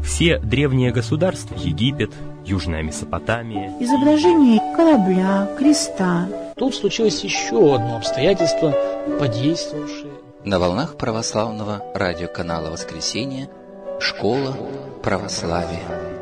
Все древние государства, Египет, Южная Месопотамия, изображение корабля, креста. Тут случилось еще одно обстоятельство, подействовавшее. На волнах православного радиоканала «Воскресенье» «Школа православия».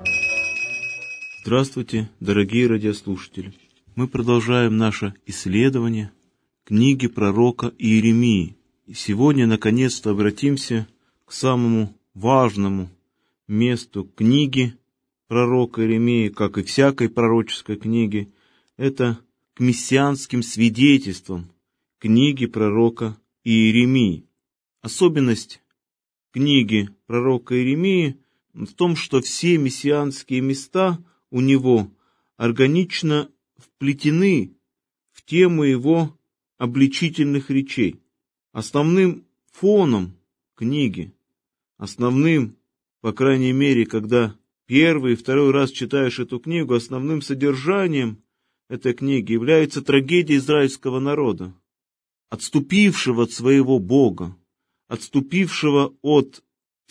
Здравствуйте, дорогие радиослушатели! Мы продолжаем наше исследование книги пророка Иеремии. И сегодня, наконец-то, обратимся к самому важному месту книги пророка Иеремии, как и всякой пророческой книги. Это к мессианским свидетельствам книги пророка Иеремии. Особенность книги пророка Иеремии в том, что все мессианские места у него органично вплетены в тему его обличительных речей. Основным фоном книги, основным, по крайней мере, когда первый и второй раз читаешь эту книгу, основным содержанием этой книги является трагедия израильского народа, отступившего от своего Бога, отступившего от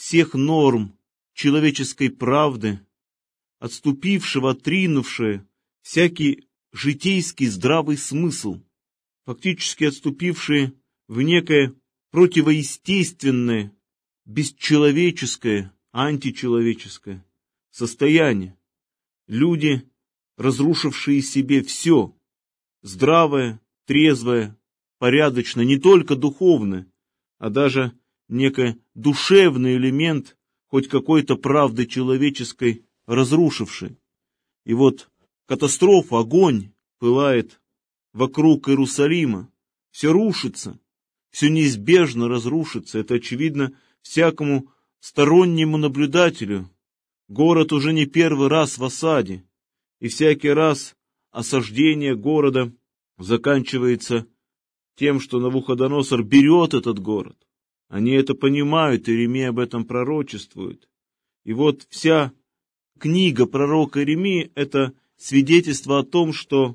всех норм человеческой правды, отступившего, отринувшего всякий житейский здравый смысл, фактически отступившие в некое противоестественное, бесчеловеческое, античеловеческое состояние. Люди, разрушившие себе все, здравое, трезвое, порядочное, не только духовное, а даже некий душевный элемент хоть какой-то правды человеческой разрушивший. И вот катастрофа, огонь пылает вокруг Иерусалима, все рушится, все неизбежно разрушится. Это очевидно всякому стороннему наблюдателю. Город уже не первый раз в осаде, и всякий раз осаждение города заканчивается тем, что Навуходоносор берет этот город. Они это понимают, Иеремия об этом пророчествует. И вот вся книга пророка Иеремии — это свидетельство о том, что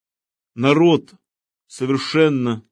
народ совершенно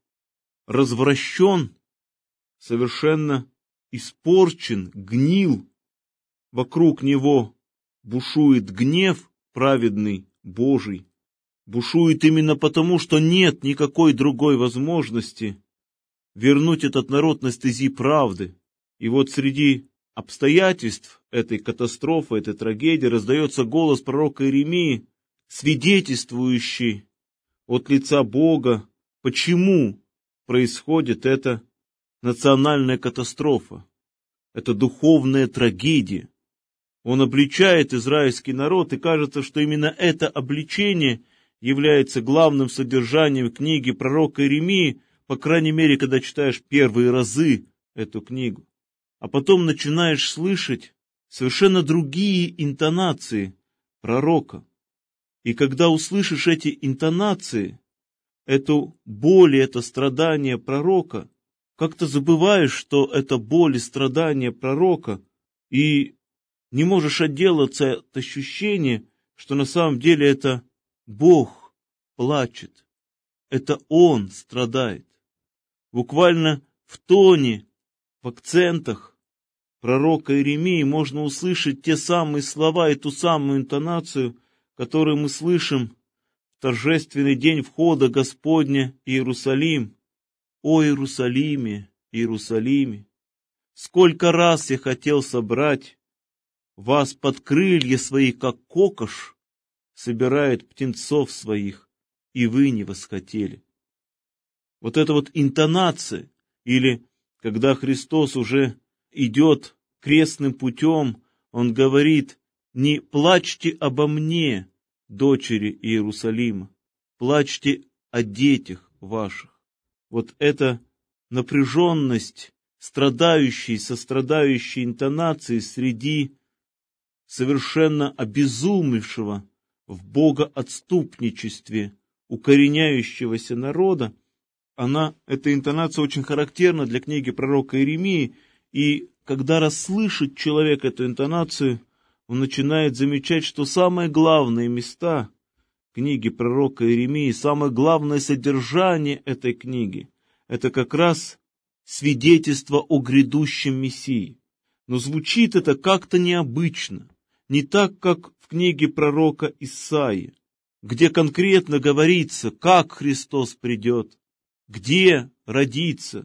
развращен, совершенно испорчен, гнил. Вокруг него бушует гнев праведный, Божий. Бушует именно потому, что нет никакой другой возможности вернуть этот народ на стези правды. И вот среди обстоятельств этой катастрофы, этой трагедии раздается голос пророка Иеремии, свидетельствующий от лица Бога, почему происходит эта национальная катастрофа, эта духовная трагедия. Он обличает израильский народ, и кажется, что именно это обличение является главным содержанием книги пророка Иеремии, по крайней мере, когда читаешь первые разы эту книгу. А потом начинаешь слышать совершенно другие интонации пророка. И когда услышишь эти интонации, эту боль, это страдание пророка, как-то забываешь, что это боль и страдание пророка, и не можешь отделаться от ощущения, что на самом деле это Бог плачет, это Он страдает. Буквально в тоне, в акцентах пророка Иеремии можно услышать те самые слова и ту самую интонацию, которую мы слышим в торжественный день входа Господня в Иерусалим. «О Иерусалиме, Иерусалиме! Сколько раз я хотел собрать вас под крылья свои, как кокош собирает птенцов своих, и вы не восхотели». Вот эта вот интонация, или когда Христос уже идет крестным путем, Он говорит: «Не плачьте обо мне, дочери Иерусалима, плачьте о детях ваших». Вот эта напряженность страдающей, сострадающей интонации среди совершенно обезумевшего в богоотступничестве укореняющегося народа, эта интонация очень характерна для книги пророка Иеремии, и когда расслышит человек эту интонацию, он начинает замечать, что самые главные места книги пророка Иеремии, самое главное содержание этой книги — это как раз свидетельство о грядущем Мессии. но звучит это как-то необычно, не так, как в книге пророка Исаии, где конкретно говорится, как Христос придет, где родится,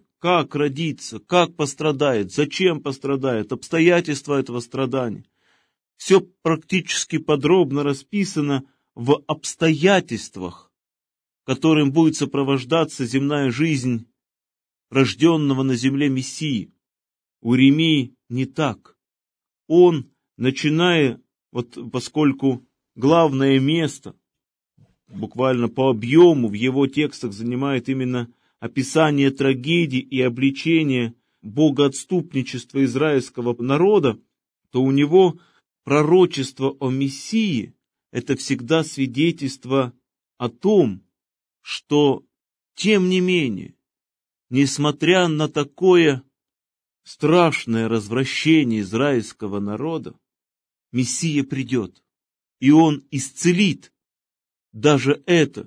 как пострадает, зачем пострадает, обстоятельства этого страдания. Все практически подробно расписано в обстоятельствах, которым будет сопровождаться земная жизнь рожденного на земле Мессии. У Иеремии не так. Он, начиная, поскольку главное место, буквально по объему в его текстах занимает именно описание трагедии и обличение богоотступничества израильского народа, то у него пророчество о Мессии – это всегда свидетельство о том, что, тем не менее, несмотря на такое страшное развращение израильского народа, Мессия придет, и он исцелит даже это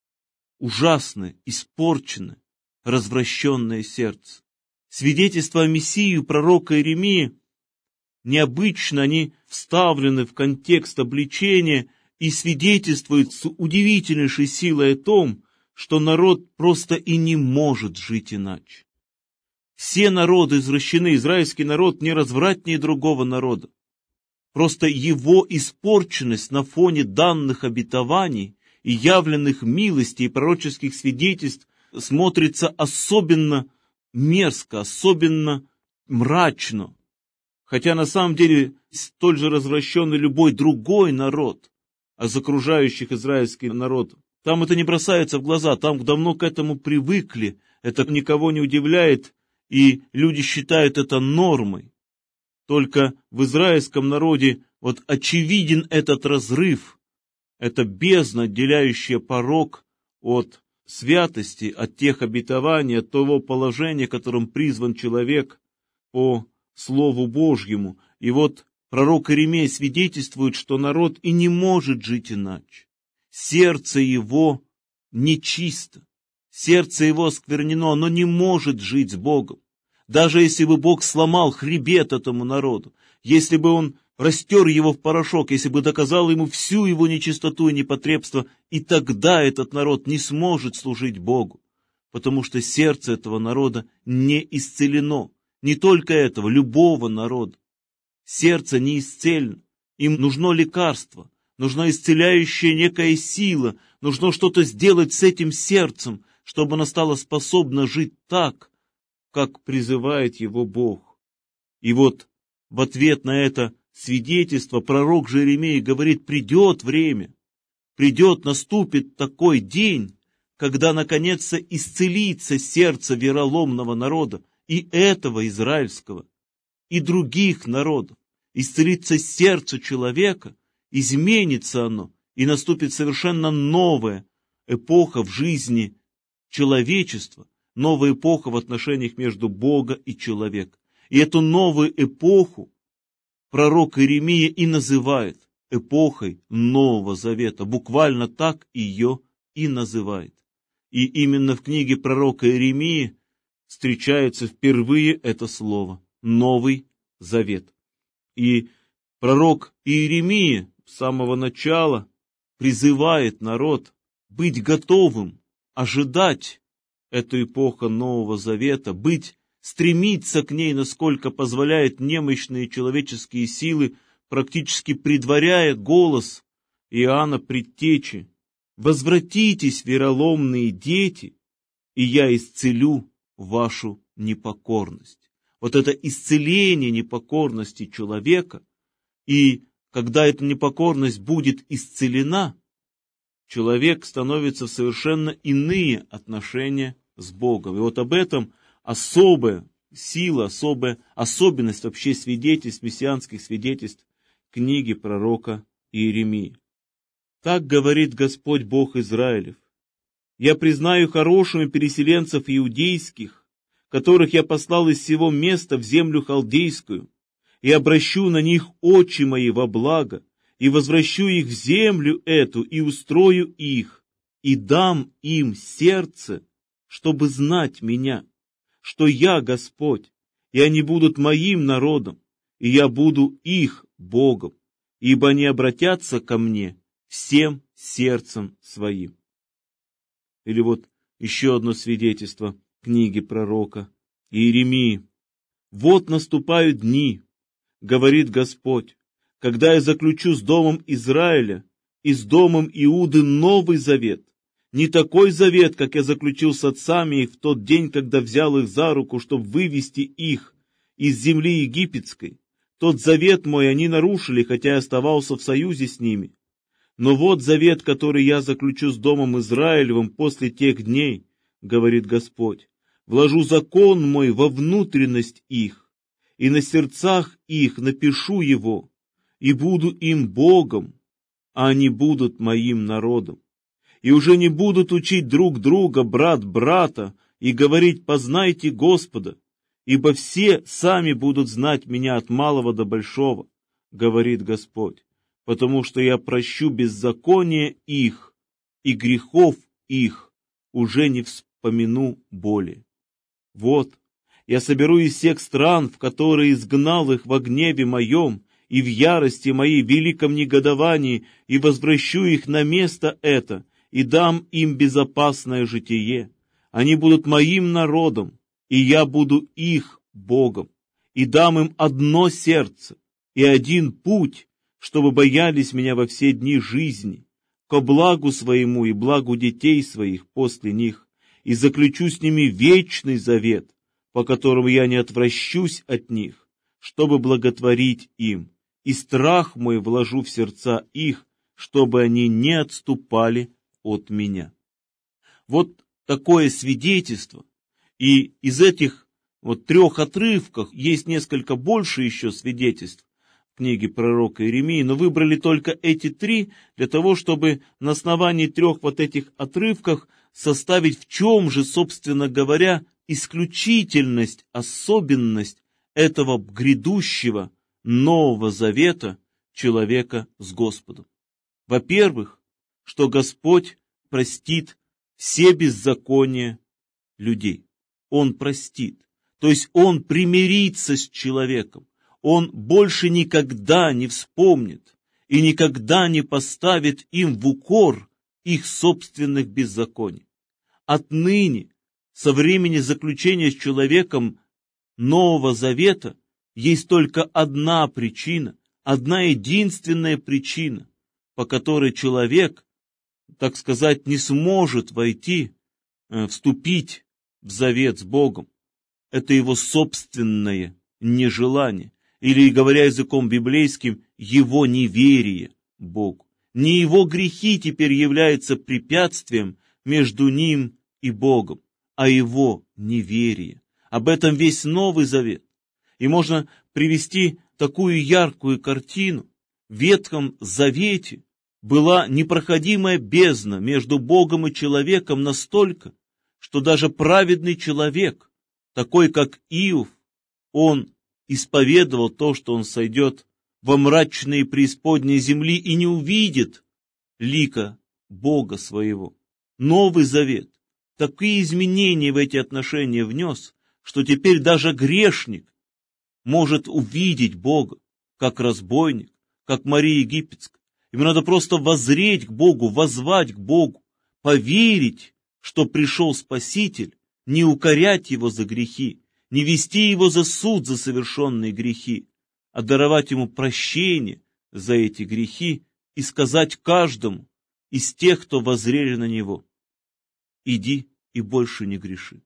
ужасное, испорченное, развращенное сердце. Свидетельства о Мессии у пророка Иеремии необычно, они вставлены в контекст обличения и свидетельствуют с удивительнейшей силой о том, что народ просто и не может жить иначе. Все народы извращены, израильский народ не развратнее другого народа. Просто его испорченность на фоне данных обетований и явленных милостей и пророческих свидетельств смотрится особенно мерзко, особенно мрачно. Хотя на самом деле столь же развращенный любой другой народ, из окружающих израильский народ. Там это не бросается в глаза, там давно к этому привыкли, это никого не удивляет, и люди считают это нормой. Только в израильском народе очевиден этот разрыв, это бездна, отделяющая порок от святости, от тех обетований, от того положения, которым призван человек по Слову Божьему. И пророк Иеремия свидетельствует, что народ и не может жить иначе. Сердце его нечисто, сердце его осквернено, оно не может жить с Богом. Даже если бы Бог сломал хребет этому народу, если бы он растер его в порошок, если бы доказал ему всю его нечистоту и непотребство, и тогда этот народ не сможет служить Богу, потому что сердце этого народа не исцелено. Не только этого, любого народа. Сердце не исцелено, им нужно лекарство, нужна исцеляющая некая сила, нужно что-то сделать с этим сердцем, чтобы оно стало способно жить так, как призывает его Бог. И в ответ на это свидетельство пророк же Иеремия говорит: придет время, наступит такой день, когда наконец-то исцелится сердце вероломного народа, и этого израильского, и других народов. Исцелится сердце человека, изменится оно, и наступит совершенно новая эпоха в жизни человечества, новая эпоха в отношениях между Богом и человеком. И эту новую эпоху пророк Иеремия и называет эпохой Нового Завета, буквально так ее и называет. И именно в книге пророка Иеремии встречается впервые это слово «Новый Завет». И пророк Иеремия с самого начала призывает народ быть готовым, ожидать эту эпоху Нового Завета, стремиться к ней, насколько позволяют немощные человеческие силы, практически предваряя голос Иоанна Предтечи: «Возвратитесь, вероломные дети, и я исцелю вашу непокорность». Это исцеление непокорности человека, и когда эта непокорность будет исцелена, человек становится в совершенно иные отношения с Богом. И об этом особая сила, особая особенность вообще свидетельств, мессианских свидетельств книги пророка Иеремии. Так говорит Господь Бог Израилев: «Я признаю хорошими переселенцев иудейских, которых я послал из сего места в землю халдейскую, и обращу на них очи мои во благо, и возвращу их в землю эту, и устрою их, и дам им сердце, чтобы знать меня, что я Господь, и они будут моим народом, и я буду их Богом, ибо они обратятся ко мне всем сердцем своим». Или вот еще одно свидетельство книги пророка Иеремии. «Вот наступают дни, говорит Господь, когда я заключу с домом Израиля и с домом Иуды новый завет, не такой завет, как я заключил с отцами их в тот день, когда взял их за руку, чтобы вывести их из земли египетской. Тот завет мой они нарушили, хотя я оставался в союзе с ними. Но вот завет, который я заключу с домом Израилевым после тех дней, говорит Господь, вложу закон мой во внутренность их, и на сердцах их напишу его, и буду им Богом, а они будут моим народом. И уже не будут учить друг друга, брат брата, и говорить: познайте Господа, ибо все сами будут знать меня от малого до большого, говорит Господь, потому что я прощу беззаконие их, и грехов их уже не вспомину более. Вот, я соберу из всех стран, в которые изгнал их во гневе моем и в ярости моей великом негодовании, и возвращу их на место это, и дам им безопасное житие. Они будут моим народом, и я буду их Богом, и дам им одно сердце и один путь, чтобы боялись меня во все дни жизни, ко благу своему и благу детей своих после них, и заключу с ними вечный завет, по которому я не отвращусь от них, чтобы благотворить им, и страх мой вложу в сердца их, чтобы они не отступали от меня». Вот такое свидетельство. И из этих вот 3 отрывков есть несколько больше еще свидетельств в книге пророка Иеремии, но выбрали только эти 3 для того, чтобы на основании 3 вот этих отрывков составить, в чем же, собственно говоря, исключительность, особенность этого грядущего Нового Завета человека с Господом. Во-первых, что Господь простит все беззакония людей. Он простит. То есть Он примирится с человеком. Он больше никогда не вспомнит и никогда не поставит им в укор их собственных беззаконий. Отныне, со времени заключения с человеком Нового Завета, есть только одна причина, одна единственная причина, по которой человек, так сказать, не сможет вступить в завет с Богом. Это его собственное нежелание, или, говоря языком библейским, его неверие Богу. Не его грехи теперь являются препятствием между ним и Богом, а его неверие. Об этом весь Новый Завет. И можно привести такую яркую картину. В Ветхом Завете была непроходимая бездна между Богом и человеком настолько, что даже праведный человек, такой как Иов, он исповедовал то, что он сойдет во мрачные преисподние земли и не увидит лика Бога своего. Новый Завет такие изменения в эти отношения внес, что теперь даже грешник может увидеть Бога, как разбойник, как Мария Египетская. Ему надо просто воззреть к Богу, воззвать к Богу, поверить, что пришел Спаситель, не укорять его за грехи, не вести его за суд за совершенные грехи, а даровать ему прощение за эти грехи и сказать каждому из тех, кто воззрели на него: иди и больше не греши.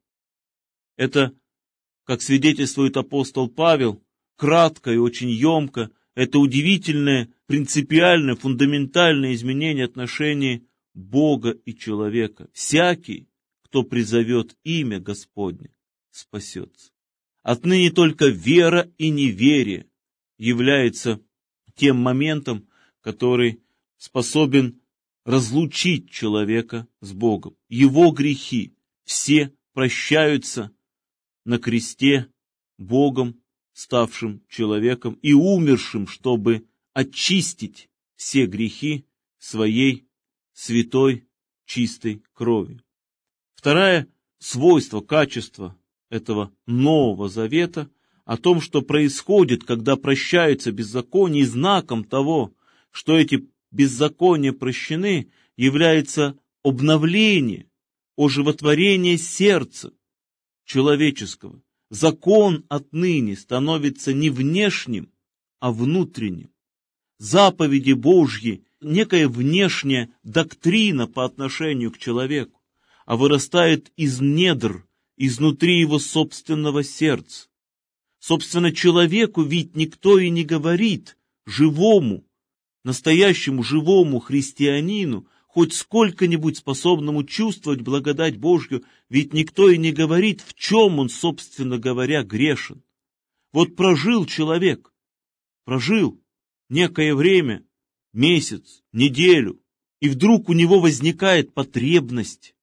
Это, как свидетельствует апостол Павел, кратко и очень емко, это удивительное, принципиальное, фундаментальное изменение отношений Бога и человека. Всякий, кто призовет имя Господне, спасется. Отныне только вера и неверие является тем моментом, который способен разлучить человека с Богом. Его грехи все прощаются на кресте Богом, ставшим человеком и умершим, чтобы очистить все грехи своей святой, чистой кровью. Второе свойство, качество этого Нового Завета, о том, что происходит, когда прощаются беззакония, и знаком того, что эти беззакония прощены, является обновление, оживотворение сердца человеческого. Закон отныне становится не внешним, а внутренним. Заповеди Божьи – некая внешняя доктрина по отношению к человеку, а вырастает из недр, изнутри его собственного сердца. Собственно, человеку ведь никто и не говорит, живому, настоящему живому христианину, хоть сколько-нибудь способному чувствовать благодать Божью, ведь никто и не говорит, в чем он, собственно говоря, грешен. Вот прожил человек, прожил некое время, месяц, неделю, и вдруг у него возникает потребность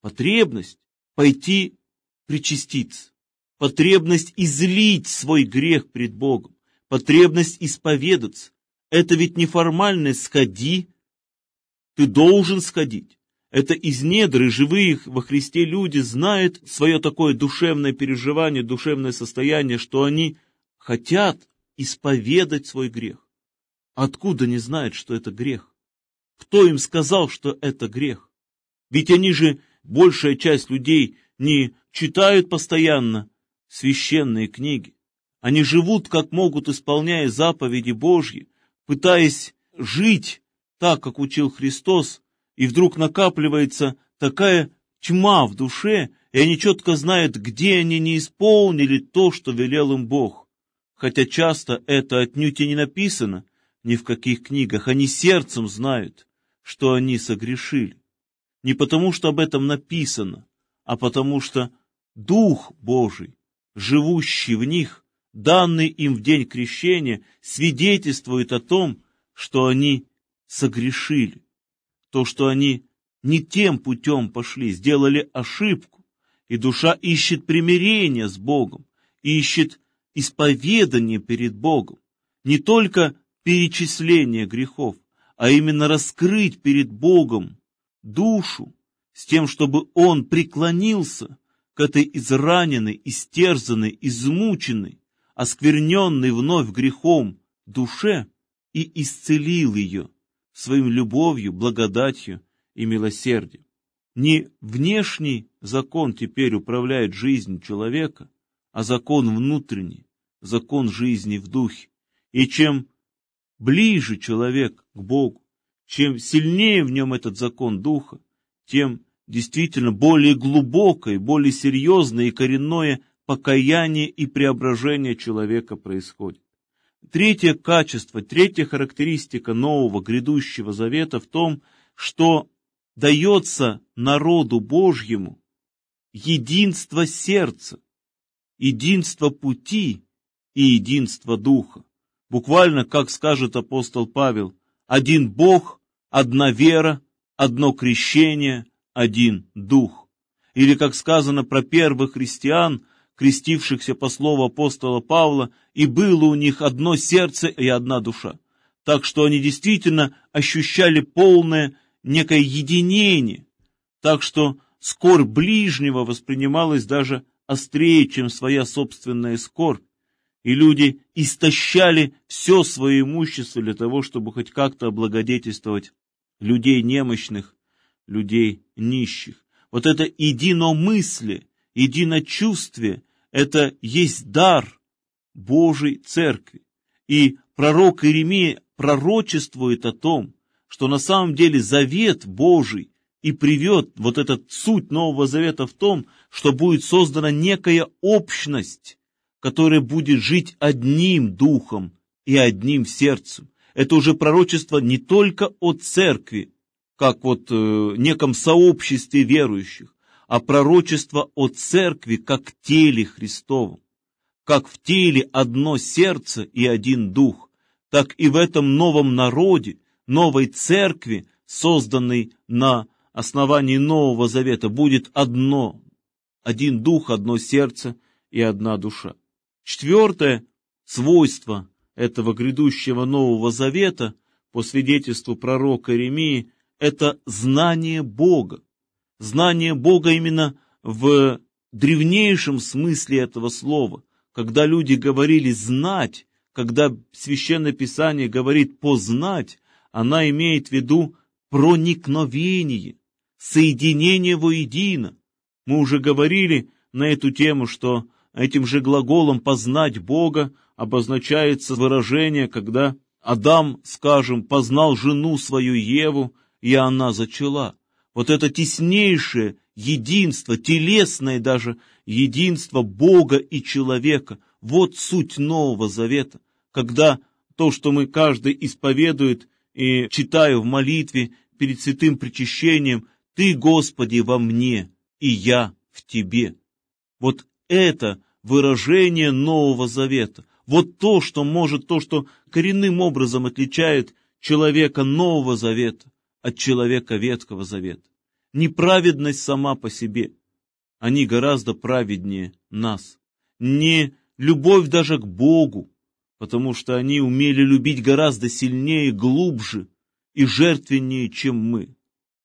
пойти причаститься, потребность излить свой грех пред Богом, потребность исповедаться. Это ведь не формальность «сходи», ты должен сходить. Это из недр, и живые во Христе люди знают свое такое душевное переживание, душевное состояние, что они хотят исповедать свой грех. Откуда не знают, что это грех? Кто им сказал, что это грех? Ведь они же, большая часть людей, не читают постоянно священные книги. Они живут, как могут, исполняя заповеди Божьи, пытаясь жить так, как учил Христос, и вдруг накапливается такая тьма в душе, и они четко знают, где они не исполнили то, что велел им Бог. Хотя часто это отнюдь и не написано ни в каких книгах, они сердцем знают, что они согрешили. Не потому, что об этом написано, а потому, что Дух Божий, живущий в них, данный им в день крещения, свидетельствует о том, что они согрешили, то, что они не тем путем пошли, сделали ошибку, и душа ищет примирения с Богом, ищет исповедание перед Богом, не только перечисление грехов, а именно раскрыть перед Богом душу с тем, чтобы Он преклонился к этой израненной, истерзанной, измученной, оскверненной вновь грехом душе и исцелил ее своим любовью, благодатью и милосердием. Не внешний закон теперь управляет жизнью человека, а закон внутренний, закон жизни в духе. И чем ближе человек к Богу, чем сильнее в нем этот закон духа, тем действительно более глубокое, более серьезное и коренное покаяние и преображение человека происходит. Третье качество, третья характеристика нового грядущего завета в том, что дается народу Божьему единство сердца, единство пути и единство духа. Буквально, как скажет апостол Павел, один Бог, одна вера, одно крещение, один дух. Или, как сказано про первых христиан, крестившихся по слову апостола Павла, и было у них одно сердце и одна душа. Так что они действительно ощущали полное некое единение, так что скорбь ближнего воспринималась даже острее, чем своя собственная скорбь, и люди истощали все свое имущество для того, чтобы хоть как-то облагодетельствовать людей немощных, людей нищих. Вот это единомыслие, единочувствие – это есть дар Божьей Церкви. И пророк Иеремия пророчествует о том, что на самом деле завет Божий и привет, вот эта суть Нового Завета в том, что будет создана некая общность, которая будет жить одним духом и одним сердцем. Это уже пророчество не только о церкви, как вот неком сообществе верующих, а пророчество о церкви как теле Христовом. Как в теле одно сердце и один дух, так и в этом новом народе, новой церкви, созданной на основании Нового Завета, будет один дух, одно сердце и одна душа. Четвертое свойство этого грядущего Нового Завета, по свидетельству пророка Иеремии, это знание Бога. Знание Бога именно в древнейшем смысле этого слова, когда люди говорили «знать», когда Священное Писание говорит «познать», она имеет в виду проникновение, соединение воедино. Мы уже говорили на эту тему, что этим же глаголом «познать Бога» обозначается выражение, когда Адам, скажем, познал жену свою Еву, и она зачала. Вот это теснейшее единство, телесное даже единство Бога и человека, вот суть Нового Завета, когда то, что мы каждый исповедует и читаю в молитве перед святым причащением, «Ты, Господи, во мне, и я в Тебе». Вот это выражение Нового Завета. Вот то, что коренным образом отличает человека Нового Завета от человека Ветхого Завета. Не праведность сама по себе, они гораздо праведнее нас. Не любовь даже к Богу, потому что они умели любить гораздо сильнее, глубже и жертвеннее, чем мы.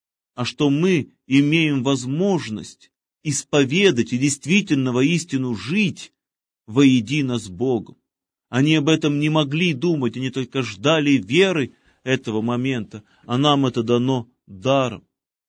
А что мы имеем возможность исповедать и действительно воистину жить воедино с Богом. Они об этом не могли думать, они только ждали веры этого момента, а нам это дано даром,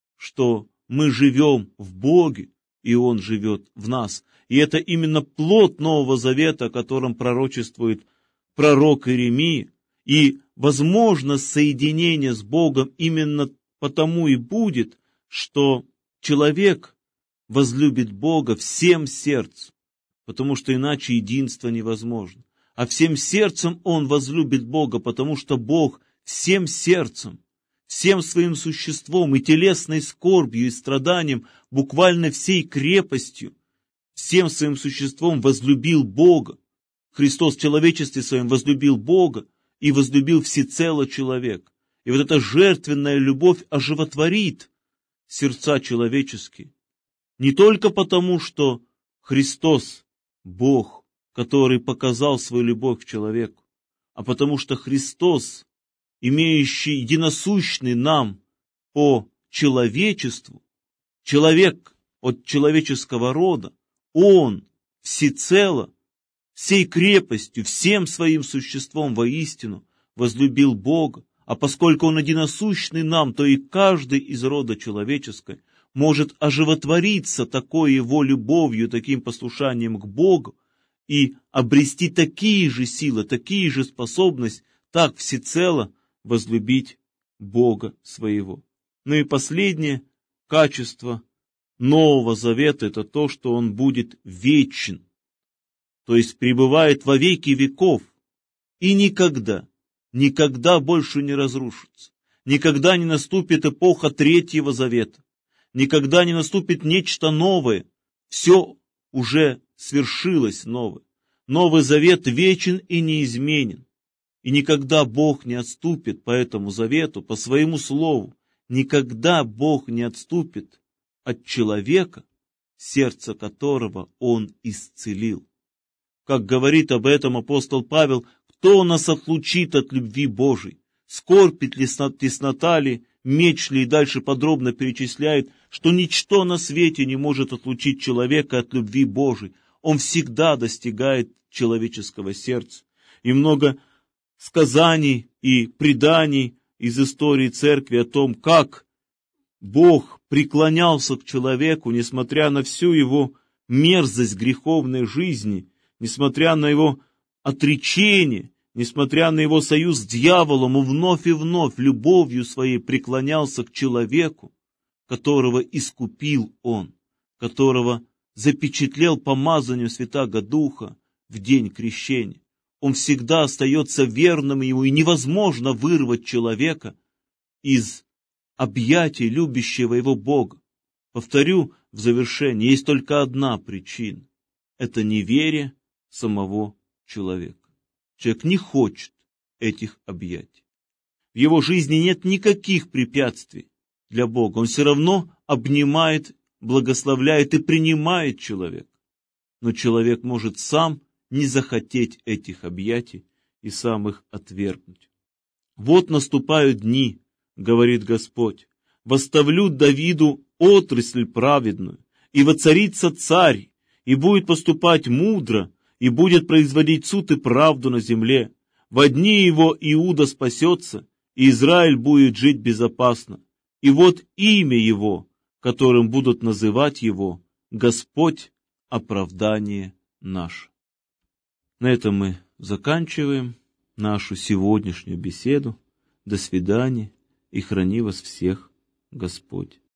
что мы живем в Боге, и Он живет в нас. И это именно плод Нового Завета, о котором пророчествует пророк Иеремия. И возможность соединения с Богом именно потому и будет, что человек возлюбит Бога всем сердцем, потому что иначе единство невозможно. А всем сердцем он возлюбит Бога, потому что Бог всем сердцем, всем своим существом и телесной скорбью и страданием, буквально всей крепостью, всем своим существом возлюбил Бога. Христос в человечестве своем возлюбил Бога и возлюбил всецело человека. И вот эта жертвенная любовь оживотворит сердца человеческие. Не только потому, что Христос – Бог, который показал свою любовь к человеку, а потому что Христос, имеющий единосущный нам по человечеству, человек от человеческого рода, Он всецело, всей крепостью, всем своим существом воистину возлюбил Бога, а поскольку Он единосущный нам, то и каждый из рода человеческой может оживотвориться такой Его любовью, таким послушанием к Богу и обрести такие же силы, такие же способности, так всецело возлюбить Бога своего. Ну и последнее качество Нового Завета – это то, что Он будет вечен, то есть пребывает во веки веков и никогда больше не разрушится, никогда не наступит эпоха Третьего Завета, никогда не наступит нечто новое, все уже свершилось новое. Новый Завет вечен и неизменен, и никогда Бог не отступит по этому завету, по своему слову, никогда Бог не отступит от человека, сердце которого Он исцелил. Как говорит об этом апостол Павел, кто нас отлучит от любви Божией? Скорбь ли, теснота ли, меч ли, и дальше подробно перечисляет, что ничто на свете не может отлучить человека от любви Божией. Он всегда достигает человеческого сердца. И много сказаний и преданий из истории церкви о том, как Бог преклонялся к человеку, несмотря на всю его мерзость греховной жизни, несмотря на его отречение, несмотря на его союз с дьяволом, он вновь и вновь любовью своей преклонялся к человеку, которого искупил он, которого запечатлел помазанием Святаго Духа в день крещения. Он всегда остается верным ему, и невозможно вырвать человека из объятий любящего его Бога. Повторю в завершении, есть только одна причина – это неверие самого человека. Человек не хочет этих объятий. В его жизни нет никаких препятствий для Бога. Он все равно обнимает, благословляет и принимает человека. Но человек может сам не захотеть этих объятий и сам их отвергнуть. «Вот наступают дни, — говорит Господь, — восставлю Давиду отрасль праведную, и воцарится царь, и будет поступать мудро, и будет производить суд и правду на земле. Во дни его Иуда спасется, и Израиль будет жить безопасно. И вот имя его, которым будут называть его, Господь, оправдание наше. На этом мы заканчиваем нашу сегодняшнюю беседу. До свидания, и храни вас всех Господь.